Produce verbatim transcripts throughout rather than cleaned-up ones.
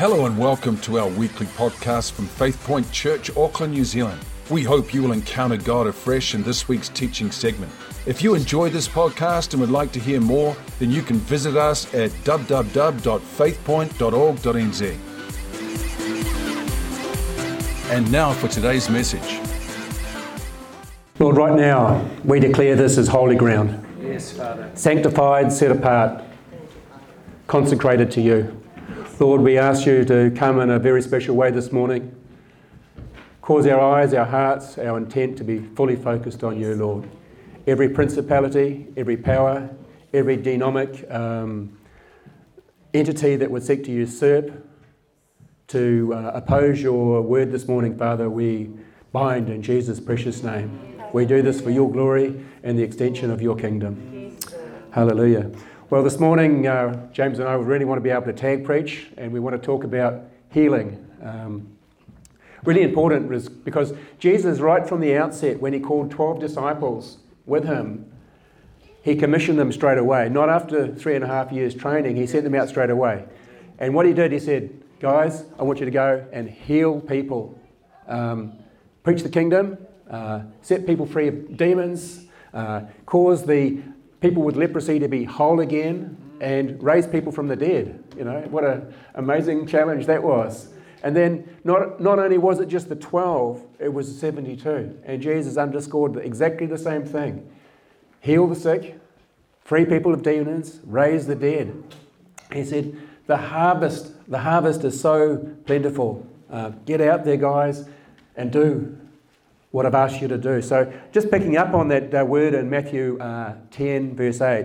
Hello and welcome to our weekly podcast from Faith Point Church, Auckland, New Zealand. We hope you will encounter God afresh in this week's teaching segment. If you enjoy this podcast and would like to hear more, then you can visit us at w w w dot faith point dot org dot n z. And now for today's message. Lord, right now we declare this as holy ground. Yes, Father. Sanctified, set apart, consecrated to you. Lord, we ask you to come in a very special way this morning. Cause our eyes, our hearts, our intent to be fully focused on you, Lord. Every principality, every power, every demonic um, entity that would seek to usurp, to uh, oppose your word this morning, Father, we bind in Jesus' precious name. We do this for your glory and the extension of your kingdom. Hallelujah. Well, this morning, uh, James and I really want to be able to tag preach, and we want to talk about healing. Um, really important is because Jesus, right from the outset, when he called twelve disciples with him, he commissioned them straight away. Not after three and a half years training, he sent them out straight away. And what he did, he said, guys, I want you to go and heal people. Um, preach the kingdom, uh, set people free of demons, uh, cause the people with leprosy to be whole again, and raise people from the dead. You know, what an amazing challenge that was. And then not not only was it just the twelve, it was seventy-two. And Jesus underscored exactly the same thing. Heal the sick, free people of demons, raise the dead. He said, the harvest, the harvest is so plentiful. Uh, get out there, guys, and do what I've asked you to do. So just picking up on that uh, word in Matthew uh, ten, verse eight.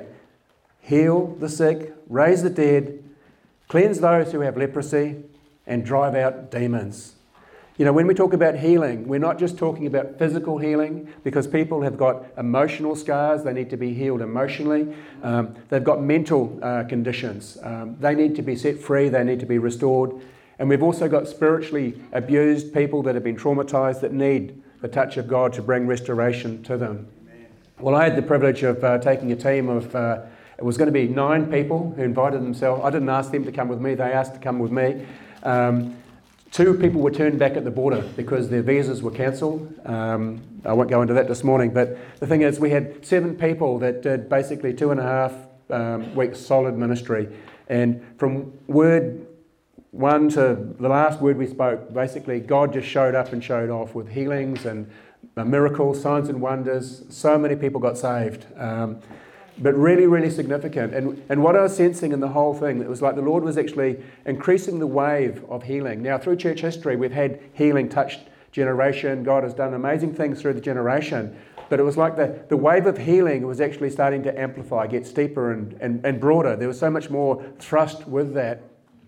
Heal the sick, raise the dead, cleanse those who have leprosy, and drive out demons. You know, when we talk about healing, we're not just talking about physical healing, because people have got emotional scars. They need to be healed emotionally. Um, they've got mental uh, conditions. Um, they need to be set free. They need to be restored. And we've also got spiritually abused people that have been traumatized that need the touch of God to bring restoration to them. Amen. Well, I had the privilege of uh, taking a team of, uh, it was going to be nine people who invited themselves. I didn't ask them to come with me, they asked to come with me. Um, two people were turned back at the border because their visas were cancelled. Um, I won't go into that this morning, but the thing is we had seven people that did basically two and a half um, weeks solid ministry. And from word one to the last word we spoke, basically God just showed up and showed off with healings and miracles, signs and wonders. So many people got saved, um, but really, really significant. And and what I was sensing in the whole thing, it was like the Lord was actually increasing the wave of healing. Now, through church history, we've had healing touched generation. God has done amazing things through the generation. But it was like the, the wave of healing was actually starting to amplify, get steeper and, and, and broader. There was so much more thrust with that.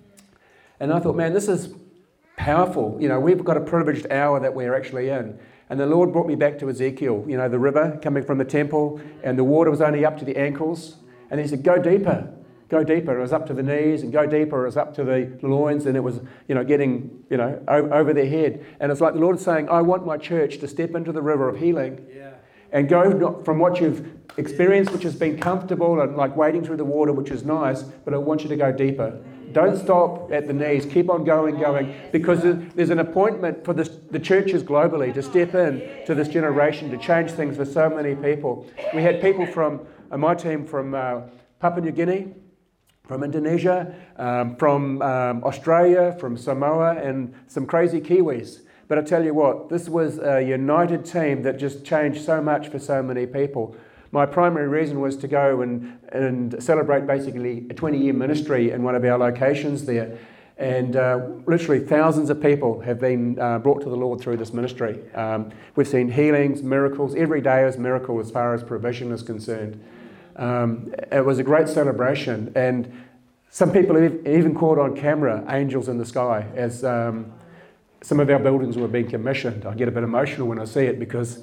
And I thought, man, this is powerful. You know, we've got a privileged hour that we're actually in. And the Lord brought me back to Ezekiel, you know, the river coming from the temple, and the water was only up to the ankles. And he said, go deeper, go deeper. It was up to the knees, and go deeper. It was up to the loins, and it was, you know, getting, you know, o- over their head. And it's like the Lord is saying, I want my church to step into the river of healing. Yeah. And go from what you've experienced, which has been comfortable and like wading through the water, which is nice, but I want you to go deeper. Don't stop at the knees. Keep on going, going, because there's an appointment for this, the churches globally to step in to this generation to change things for so many people. We had people from uh, my team from uh, Papua New Guinea, from Indonesia, um, from um, Australia, from Samoa, and some crazy Kiwis. But I tell you what, this was a united team that just changed so much for so many people. My primary reason was to go and, and celebrate basically a twenty-year ministry in one of our locations there. And uh, literally thousands of people have been uh, brought to the Lord through this ministry. Um, we've seen healings, miracles. Every day is a miracle as far as provision is concerned. Um, it was a great celebration. And some people have even caught on camera angels in the sky as um, some of our buildings were being commissioned. I get a bit emotional when I see it because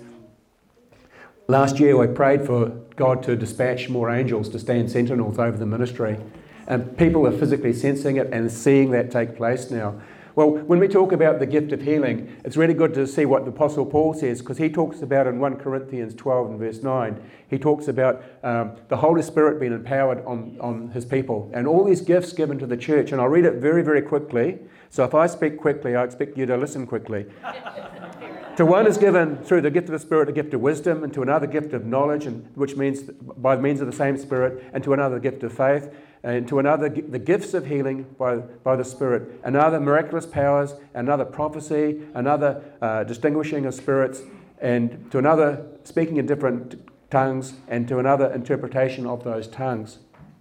last year I prayed for God to dispatch more angels to stand sentinels over the ministry. And people are physically sensing it and seeing that take place now. Well, when we talk about the gift of healing, it's really good to see what the Apostle Paul says, because he talks about in First Corinthians twelve and verse nine, he talks about um, the Holy Spirit being empowered on, on his people and all these gifts given to the church. And I'll read it very, very quickly. So if I speak quickly, I expect you to listen quickly. To one is given through the gift of the Spirit a gift of wisdom, and to another gift of knowledge, and which means by means of the same Spirit, and to another the gift of faith, and to another the gifts of healing by, by the Spirit, another miraculous powers, another prophecy, another uh, distinguishing of spirits, and to another speaking in different tongues, and to another interpretation of those tongues.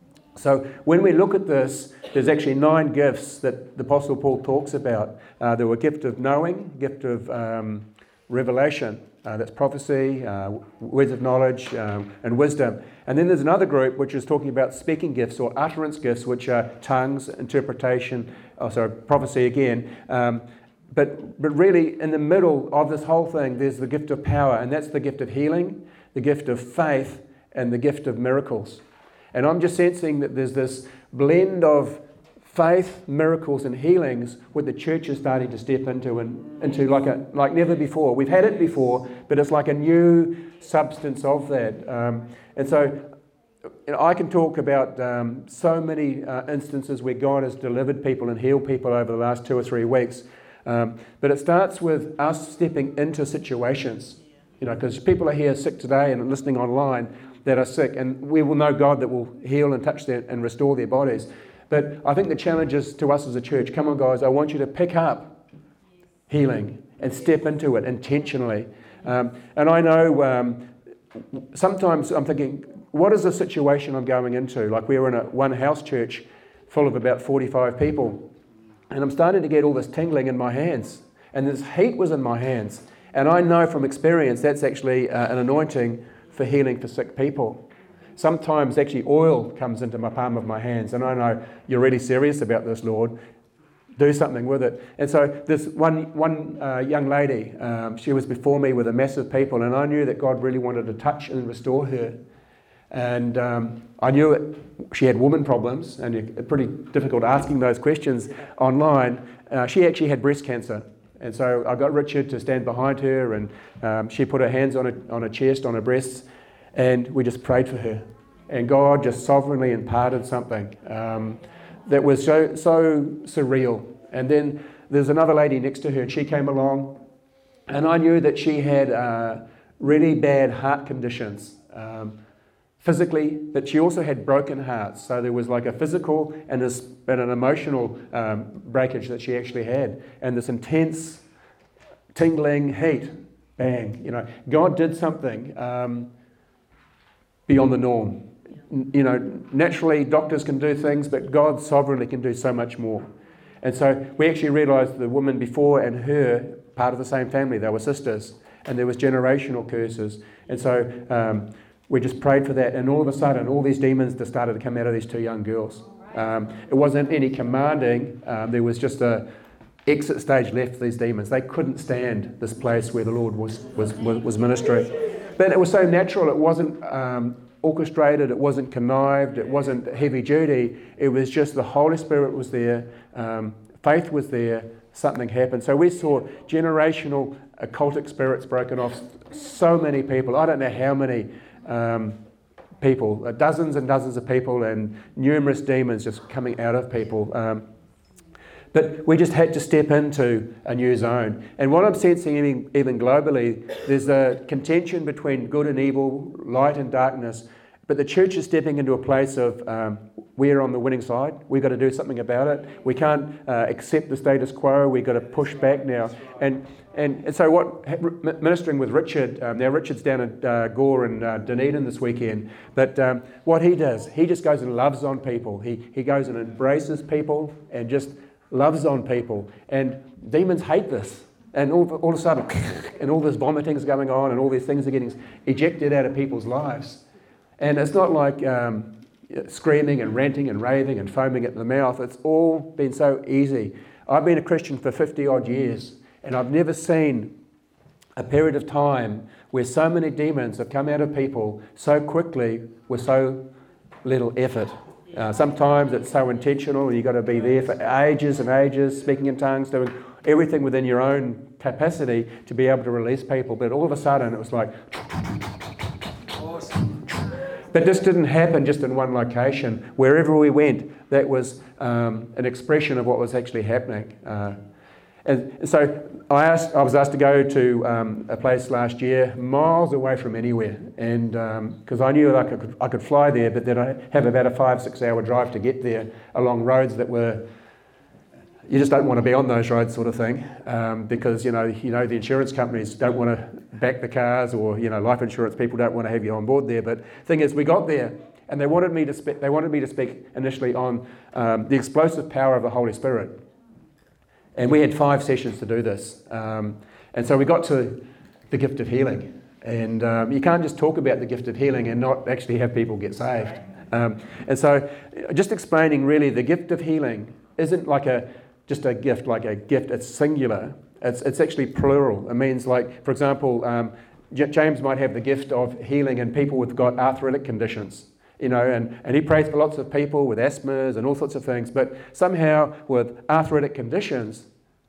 So when we look at this, there's actually nine gifts that the Apostle Paul talks about. Uh, there were gift of knowing, gift of um, revelation, uh, that's prophecy, uh, words of knowledge, um, and wisdom. And then there's another group which is talking about speaking gifts or utterance gifts, which are tongues, interpretation, oh, sorry, prophecy again. Um, but, but really, in the middle of this whole thing, there's the gift of power, and that's the gift of healing, the gift of faith, and the gift of miracles. And I'm just sensing that there's this blend of faith, miracles, and healings what the church is starting to step into and into like a like never before. We've had it before, but it's like a new substance of that. Um, and so you know, I can talk about um, so many uh, instances where God has delivered people and healed people over the last two or three weeks. Um, but it starts with us stepping into situations, you know, because people are here sick today and listening online that are sick, and we will know God that will heal and touch their and restore their bodies. But I think the challenge is to us as a church, come on guys, I want you to pick up healing and step into it intentionally. Um, and I know um, sometimes I'm thinking, what is the situation I'm going into? Like we were in a one house church full of about forty-five people, and I'm starting to get all this tingling in my hands, and this heat was in my hands. And I know from experience that's actually uh, an anointing for healing for sick people. Sometimes actually oil comes into my palm of my hands, and I know you're really serious about this, Lord. Do something with it. And so this one one uh, young lady, um, she was before me with a mass of people, and I knew that God really wanted to touch and restore her. And um, I knew it, she had woman problems, and it's pretty difficult asking those questions online. Uh, she actually had breast cancer. And so I got Richard to stand behind her, and um, she put her hands on her, on her chest, on her breasts, and we just prayed for her. And God just sovereignly imparted something um, that was so, so surreal. And then there's another lady next to her, and she came along, and I knew that she had uh, really bad heart conditions, um, physically, but she also had broken hearts. So there was like a physical and, a, and an emotional um, breakage that she actually had, and this intense tingling heat, bang. You know, God did something um, beyond the norm. You know, naturally doctors can do things, but God sovereignly can do so much more. And so we actually realised the woman before and her, part of the same family, they were sisters, and there was generational curses. And so um, we just prayed for that, and all of a sudden all these demons just started to come out of these two young girls. Um, it wasn't any commanding, um, there was just a exit stage left for these demons. They couldn't stand this place where the Lord was, was, was ministering. But it was so natural, it wasn't um, orchestrated, it wasn't connived, it wasn't heavy duty, it was just the Holy Spirit was there, um, faith was there, something happened. So we saw generational occultic spirits broken off so many people. I don't know how many um, people, uh, dozens and dozens of people, and numerous demons just coming out of people. Um, But we just had to step into a new zone. And what I'm sensing even, even globally, there's a contention between good and evil, light and darkness. But the church is stepping into a place of um, we're on the winning side. We've got to do something about it. We can't uh, accept the status quo. We've got to push back now. And and, and so what, ministering with Richard, um, now Richard's down at uh, Gore and uh, Dunedin this weekend. But um, what he does, he just goes and loves on people. He he goes and embraces people and just loves on people, and demons hate this, and all, all of a sudden and all this vomiting is going on, and all these things are getting ejected out of people's lives. And it's not like um, screaming and ranting and raving and foaming at the mouth. It's all been so easy. I've been a Christian for fifty odd years, and I've never seen a period of time where so many demons have come out of people so quickly with so little effort. Uh, sometimes it's so intentional and you've got to be there for ages and ages, speaking in tongues, doing everything within your own capacity to be able to release people. But all of a sudden it was like... Awesome. But this didn't happen just in one location. Wherever we went, that was um, an expression of what was actually happening. Uh, and so I asked, I was asked to go to um, a place last year, miles away from anywhere, and because um, I knew that I could, I could fly there, but then I have about a five, six hour drive to get there along roads that were, you just don't want to be on those roads, sort of thing, um, because you know, you know, the insurance companies don't want to back the cars, or you know, life insurance people don't want to have you on board there. But the thing is, we got there, and they wanted me to speak. They wanted me to speak initially on um, the explosive power of the Holy Spirit. And we had five sessions to do this. Um, and so we got to the gift of healing. And um, you can't just talk about the gift of healing and not actually have people get saved. Um, and so just explaining really the gift of healing isn't like a just a gift, like a gift, it's singular. It's, it's actually plural. It means like, for example, um, J- James might have the gift of healing in people who've got arthritic conditions. You know, and, and he prays for lots of people with asthmas and all sorts of things, but somehow with arthritic conditions,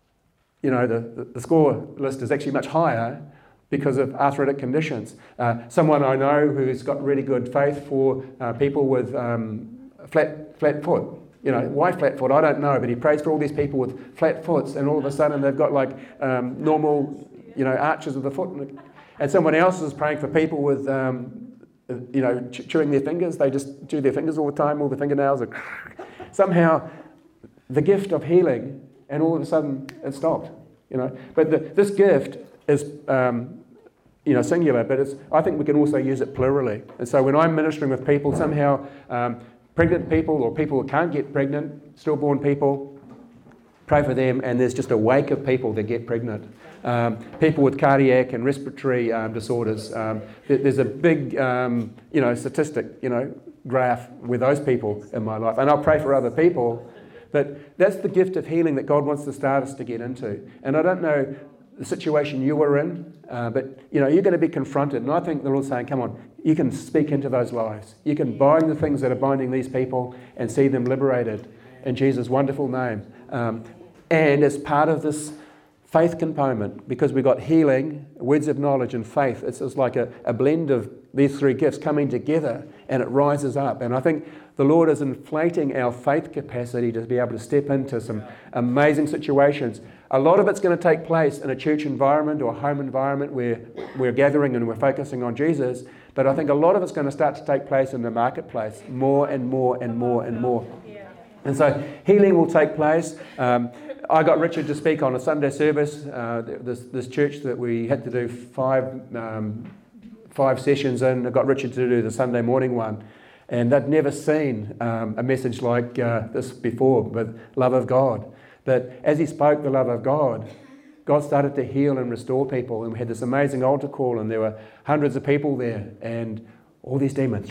you know, the, the, the score list is actually much higher because of arthritic conditions. Uh, someone I know who's got really good faith for uh, people with um, flat flat foot. You know, why flat foot? I don't know, but he prays for all these people with flat foots, and all of a sudden they've got like um, normal, you know, arches of the foot. And someone else is praying for people with... Um, you know, chewing their fingers. They just chew their fingers all the time, all the fingernails are... Somehow, the gift of healing, and all of a sudden, it stopped, you know. But the, this gift is, um, you know, singular, but it's, I think we can also use it plurally. And so when I'm ministering with people, somehow, um, pregnant people or people who can't get pregnant, stillborn people, pray for them, and there's just a wake of people that get pregnant. Um, people with cardiac and respiratory um, disorders. Um, there, there's a big, um, you know, statistic, you know, graph with those people in my life. And I'll pray for other people. But that's the gift of healing that God wants to start us to get into. And I don't know the situation you were in, uh, but, you know, you're going to be confronted. And I think the Lord's saying, come on, you can speak into those lives. You can bind the things that are binding these people and see them liberated in Jesus' wonderful name. Um, and as part of this faith component, because we got healing, words of knowledge and faith. It's just like a, a blend of these three gifts coming together, and it rises up. And I think the Lord is inflating our faith capacity to be able to step into some amazing situations. A lot of it's going to take place in a church environment or a home environment where we're gathering and we're focusing on Jesus. But I think a lot of it's going to start to take place in the marketplace more and more and more and more. And so healing will take place. Um, I got Richard to speak on a Sunday service, uh, this this church that we had to do five um, five sessions in. I got Richard to do the Sunday morning one, and they'd never seen um, a message like uh, this before, with love of God. But as he spoke the love of God, God started to heal and restore people, and we had this amazing altar call, and there were hundreds of people there, and all these demons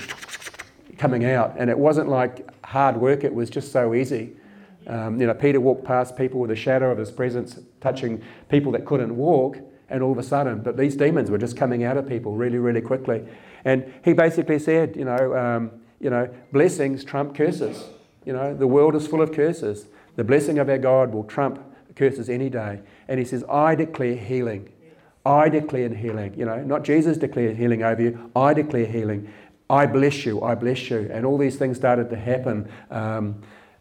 coming out, and it wasn't like hard work, it was just so easy. Um, you know, Peter walked past people with a shadow of his presence, touching people that couldn't walk, and all of a sudden, but these demons were just coming out of people really, really quickly. And he basically said, you know, um, you know, blessings trump curses. You know, the world is full of curses. The blessing of our God will trump curses any day. And he says, I declare healing. I declare healing. You know, not Jesus declared healing over you. I declare healing. I bless you. I bless you. And all these things started to happen. Um,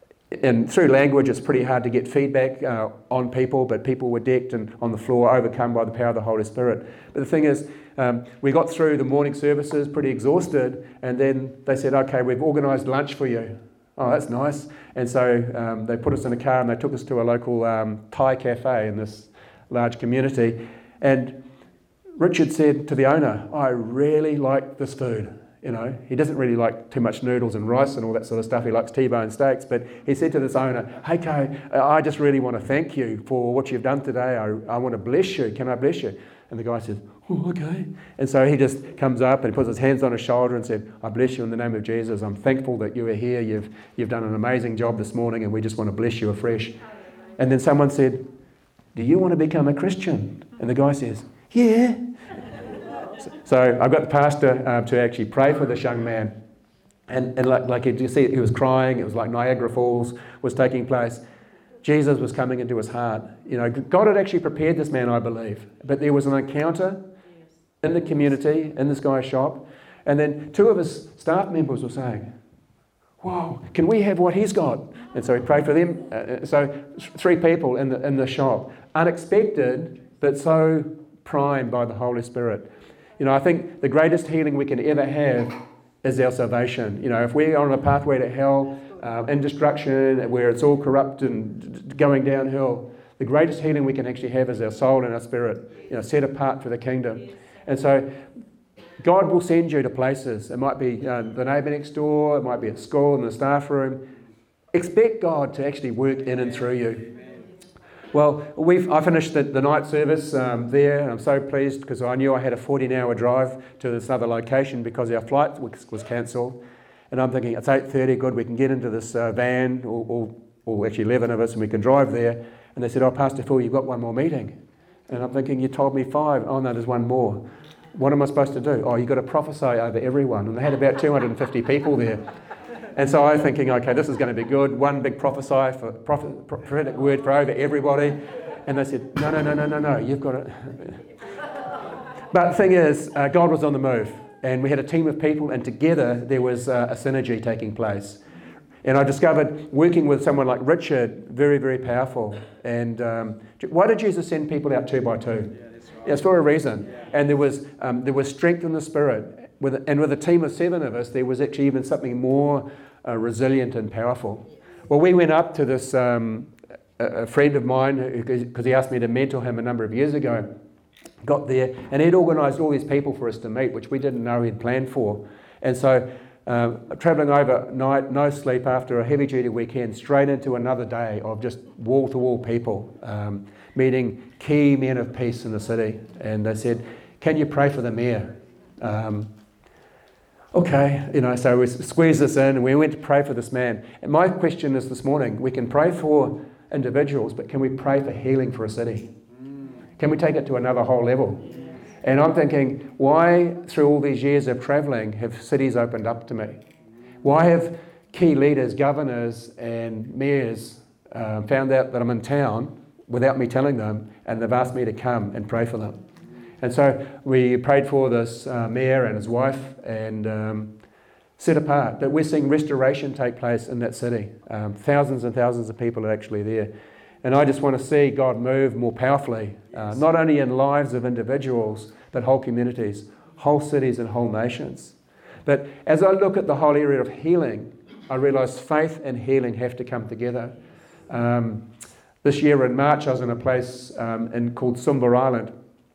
And through language, it's pretty hard to get feedback uh, on people, but people were decked and on the floor, overcome by the power of the Holy Spirit. But the thing is, um, we got through the morning services pretty exhausted, and then they said, okay, we've organised lunch for you. Oh, that's nice. And so um, they put us in a car and they took us to a local um, Thai cafe in this large community. And Richard said to the owner, I really like this food. You know, he doesn't really like too much noodles and rice and all that sort of stuff. He likes T-bone steaks. But he said to this owner, hey, Kay, I just really want to thank you for what you've done today. I, I want to bless you. Can I bless you? And the guy says, oh, okay. And so he just comes up and he puts his hands on his shoulder and said, I bless you in the name of Jesus. I'm thankful that you are here. You've, you've done an amazing job this morning, and we just want to bless you afresh. And then someone said, do you want to become a Christian? And the guy says, yeah. So I got the pastor uh, to actually pray for this young man. And, and like, like you see, he was crying. It was like Niagara Falls was taking place. Jesus was coming into his heart. You know, God had actually prepared this man, I believe. But there was an encounter in the community, in this guy's shop. And then two of his staff members were saying, "Wow, can we have what he's got?" And so he prayed for them. Uh, so three people in the in the shop, unexpected, but so primed by the Holy Spirit. You know, I think the greatest healing we can ever have is our salvation. You know, if we're on a pathway to hell uh, and destruction, where it's all corrupt and going downhill, the greatest healing we can actually have is our soul and our spirit, you know, set apart for the kingdom. And so God will send you to places. It might be uh, the neighbour next door, it might be at school, in the staff room. Expect God to actually work in and through you. Well, we've, I finished the, the night service um, there, and I'm so pleased because I knew I had a fourteen hour drive to this other location because our flight was, was cancelled. And I'm thinking, it's eight thirty, good, we can get into this uh, van, or, or, or actually eleven of us, and we can drive there. And they said, "Oh, Pastor Phil, you've got one more meeting." And I'm thinking, "You told me five. Oh, no, there's one more. What am I supposed to do?" "Oh, you've got to prophesy over everyone." And they had about two hundred fifty people there. And so I'm thinking, okay, this is going to be good. One big prophesy for prophet, prophetic word for over everybody. And they said, no, no, no, no, no, no, you've got to. But the thing is, uh, God was on the move. And we had a team of people, and together there was uh, a synergy taking place. And I discovered working with someone like Richard, very, very powerful. And um, why did Jesus send people out two by two? Yeah, that's right. Yeah, it's for a reason. Yeah. And there was um, there was strength in the Spirit. With, and with a team of seven of us, there was actually even something more uh, resilient and powerful. Well, we went up to this, um, a, a friend of mine, because he asked me to mentor him a number of years ago, got there, and he'd organised all these people for us to meet, which we didn't know he'd planned for. And so, uh, travelling overnight, no sleep after a heavy-duty weekend, straight into another day of just wall-to-wall people, um, meeting key men of peace in the city. And they said, "Can you pray for the mayor?" Um, Okay, you know, so we squeezed this in and we went to pray for this man. And my question is this morning, we can pray for individuals, but can we pray for healing for a city? Can we take it to another whole level? And I'm thinking, why through all these years of travelling have cities opened up to me? Why have key leaders, governors and mayors uh, found out that I'm in town without me telling them, and they've asked me to come and pray for them? And so we prayed for this uh, mayor and his wife, and um, set apart that we're seeing restoration take place in that city. Um, thousands and thousands of people are actually there. And I just want to see God move more powerfully, uh, not only in lives of individuals, but whole communities, whole cities and whole nations. But as I look at the whole area of healing, I realise faith and healing have to come together. Um, this year in March, I was in a place um, in, called Sumba Island,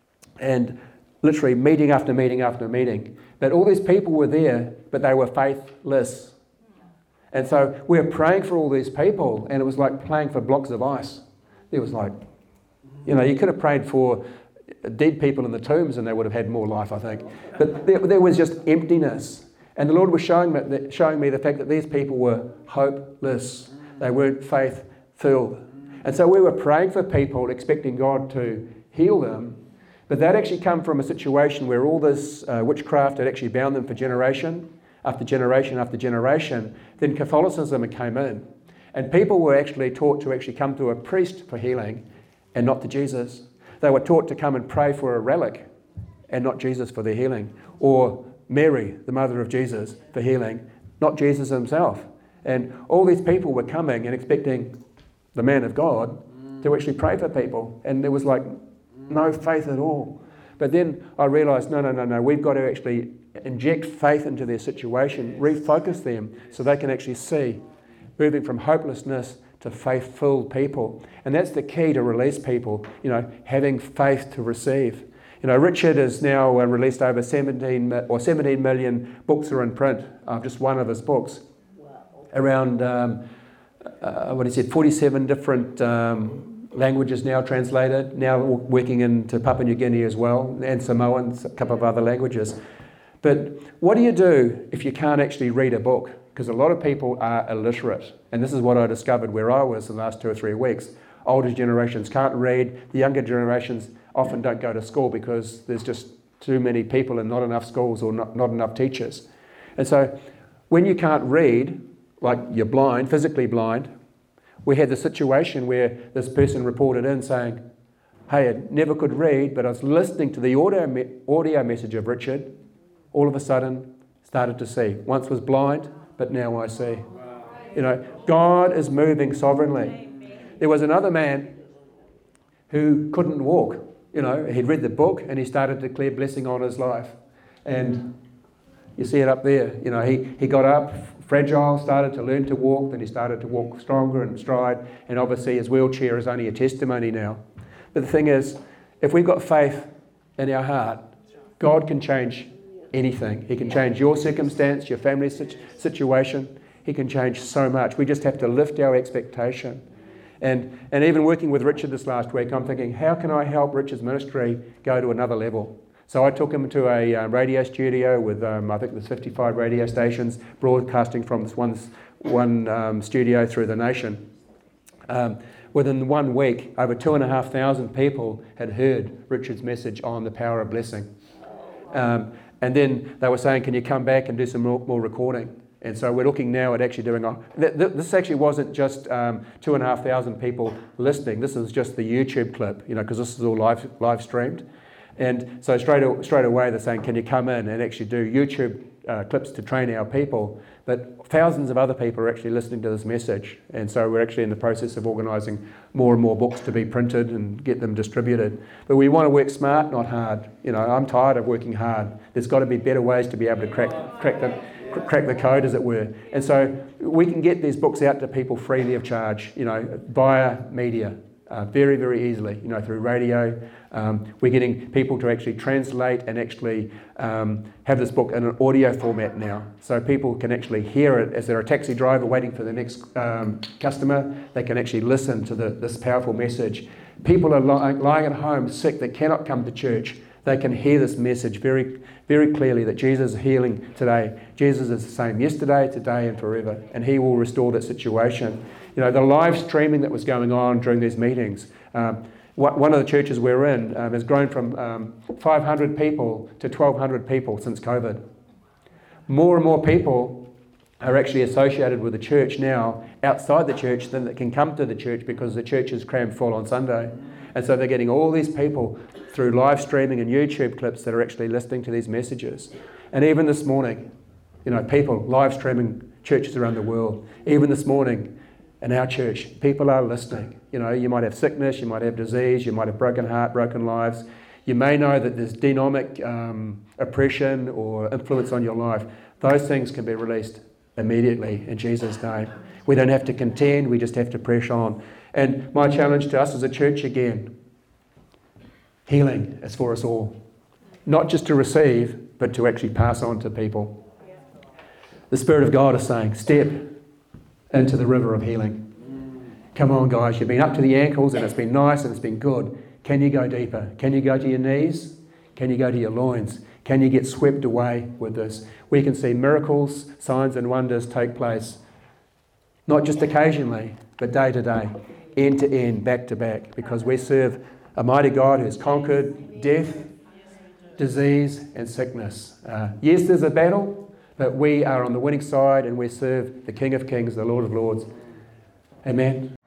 and literally meeting after meeting after meeting. But all these people were there, but they were faithless. And so we were praying for all these people, and it was like praying for blocks of ice. It was like, you know, you could have prayed for dead people in the tombs and they would have had more life, I think. But there, there was just emptiness. And the Lord was showing me, showing me the fact that these people were hopeless. They weren't faith-filled. And so we were praying for people, expecting God to heal them. But that actually come from a situation where all this uh, witchcraft had actually bound them for generation after generation after generation. Then Catholicism came in, and people were actually taught to actually come to a priest for healing and not to Jesus. They were taught to come and pray for a relic and not Jesus for their healing, or Mary, the mother of Jesus, for healing, not Jesus himself. And all these people were coming and expecting the man of God to actually pray for people, and there was like no faith at all. But then I realised, no, no, no, no, we've got to actually inject faith into their situation, refocus them so they can actually see, moving from hopelessness to faith-filled people. And that's the key to release people, you know, having faith to receive. You know, Richard has now uh, released over seventeen or seventeen million books are in print of just one of his books. Wow. Around, um, uh, what he said, forty-seven different um, languages now translated, now working into Papua New Guinea as well, and Samoan, a couple of other languages. But what do you do if you can't actually read a book? Because a lot of people are illiterate. And this is what I discovered where I was the last two or three weeks. Older generations can't read. The younger generations often don't go to school because there's just too many people and not enough schools or not, not enough teachers. And so when you can't read, like you're blind, physically blind, we had the situation where this person reported in saying, hey, I never could read, but I was listening to the audio, me- audio message of Richard, all of a sudden started to see. Once was blind, but now I see. Wow. You know, God is moving sovereignly. Amen. There was another man who couldn't walk. You know, he'd read the book and he started to declare blessing on his life. And you see it up there. You know, he, he got up, fragile, started to learn to walk, then he started to walk stronger and stride, and obviously his wheelchair is only a testimony now. But the thing is, if we've got faith in our heart, God can change anything. He can change your circumstance, your family situation. He can change so much. We just have to lift our expectation. And and even working with Richard this last week, I'm thinking, how can I help Richard's ministry go to another level? So I took him to a uh, radio studio with, um, I think there's fifty-five radio stations broadcasting from this one, one um, studio through the nation. Um, within one week, over two and a half thousand people had heard Richard's message on the power of blessing. Um, and then they were saying, can you come back and do some more, more recording? And so we're looking now at actually doing a... Th- th- this actually wasn't just um, two and a half thousand people listening. This is just the YouTube clip, you know, because this is all live live streamed. And so straight, straight away they're saying, can you come in and actually do YouTube uh, clips to train our people? But thousands of other people are actually listening to this message. And so we're actually in the process of organising more and more books to be printed and get them distributed. But we want to work smart, not hard. You know, I'm tired of working hard. There's got to be better ways to be able to crack crack the, crack the code, as it were. And so we can get these books out to people freely of charge, you know, via media. Uh, very, very easily, you know, through radio. Um, we're getting people to actually translate and actually um, have this book in an audio format now. So people can actually hear it as they're a taxi driver waiting for the next um, customer. They can actually listen to the, this powerful message. People are li- lying at home sick that cannot come to church. They can hear this message very, very clearly that Jesus is healing today. Jesus is the same yesterday, today, and forever, and he will restore that situation. You know, the live streaming that was going on during these meetings, um, one of the churches we're in um, has grown from um, five hundred people to twelve hundred people since COVID. More and more people are actually associated with the church now outside the church than that can come to the church because the church is crammed full on Sunday. And so they're getting all these people through live streaming and YouTube clips that are actually listening to these messages. And even this morning, you know, people live streaming churches around the world. Even this morning, in our church, people are listening. You know, you might have sickness, you might have disease, you might have broken heart, broken lives. You may know that there's demonic um, oppression or influence on your life. Those things can be released immediately in Jesus' name. We don't have to contend, we just have to press on. And my challenge to us as a church again, healing is for us all. Not just to receive, but to actually pass on to people. The Spirit of God is saying, step into the river of healing. Come on, guys, you've been up to the ankles and it's been nice and it's been good. Can you go deeper? Can you go to your knees? Can you go to your loins? Can you get swept away with this? We can see miracles, signs and wonders take place, not just occasionally, but day to day, end to end, back to back, because we serve a mighty God who's conquered death, disease and sickness. Uh, yes, there's a battle, but we are on the winning side and we serve the King of Kings, the Lord of Lords. Amen.